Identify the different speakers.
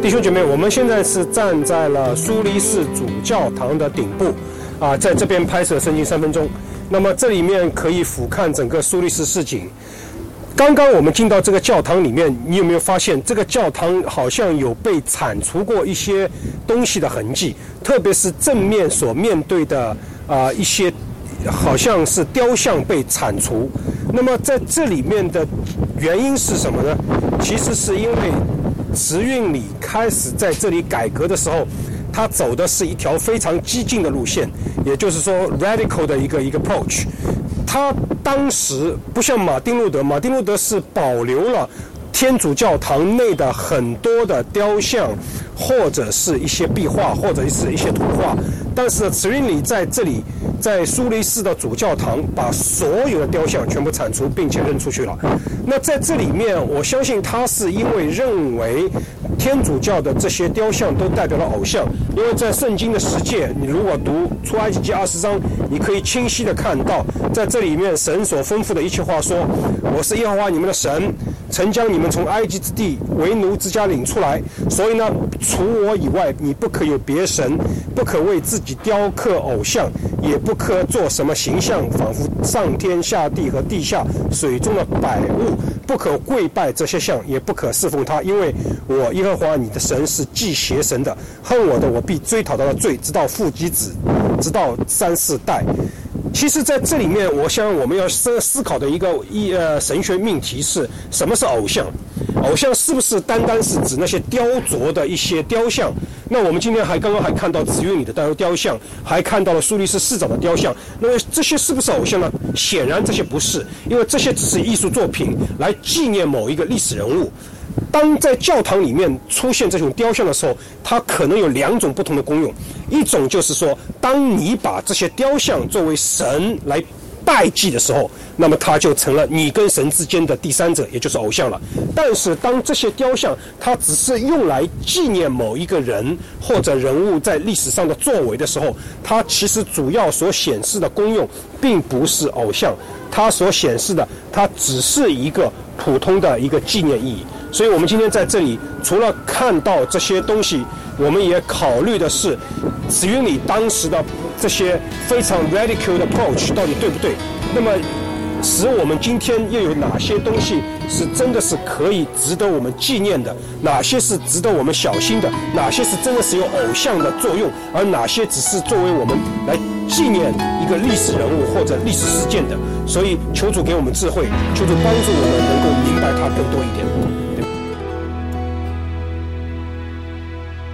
Speaker 1: 弟兄姐妹，我们现在是站在了苏黎世主教堂的顶部，在这边拍摄圣经3分钟。那么这里面可以俯瞰整个苏黎世市景。刚刚我们进到这个教堂里面，你有没有发现这个教堂好像有被铲除过一些东西的痕迹？特别是正面所面对的一些好像是雕像被铲除。那么在这里面的原因是什么呢？其实是因为慈运里开始在这里改革的时候，他走的是一条非常激进的路线，也就是说 radical 的一个 approach。他当时不像马丁路德是保留了天主教堂内的很多的雕像，或者是一些壁画，或者是一些图画。但是慈运里在这里，在苏黎世的主教堂把所有的雕像全部铲除，并且扔出去了。那在这里面，我相信他是因为认为天主教的这些雕像都代表了偶像，因为在圣经的十诫，你如果读出埃及记20章，你可以清晰的看到，在这里面神所吩咐的一切话说：“我是耶和华你们的神，曾将你们从埃及之地为奴之家领出来。所以呢，除我以外，你不可有别神，不可为自己雕刻偶像，也不可做什么形象，仿佛上天下地和地下水中的百物，不可跪拜这些像，也不可侍奉他，因为我耶和华你的神是忌邪神的，恨我的，我必追讨他的罪，直到父及子，直到3、4代。”其实在这里面，我想我们要思考的一个神学命题是：什么是偶像？偶像是不是单单是指那些雕琢的一些雕像？那我们今天刚刚还看到慈运里的雕像，还看到了苏黎世市长的雕像。那么这些是不是偶像呢？显然这些不是，因为这些只是艺术作品，来纪念某一个历史人物。当在教堂里面出现这种雕像的时候，它可能有2种不同的功用。一种就是说，当你把这些雕像作为神来拜祭的时候，那么它就成了你跟神之间的第三者，也就是偶像了。但是当这些雕像它只是用来纪念某一个人或者人物在历史上的作为的时候，它其实主要所显示的功用并不是偶像，它所显示的它只是一个普通的一个纪念意义。所以我们今天在这里除了看到这些东西，我们也考虑的是慈运里当时的这些非常 radical 的 approach 到底对不对。那么使我们今天又有哪些东西是真的是可以值得我们纪念的，哪些是值得我们小心的，哪些是真的是有偶像的作用，而哪些只是作为我们来纪念一个历史人物或者历史事件的。所以求主给我们智慧，求主帮助我们能够明白它更多一点。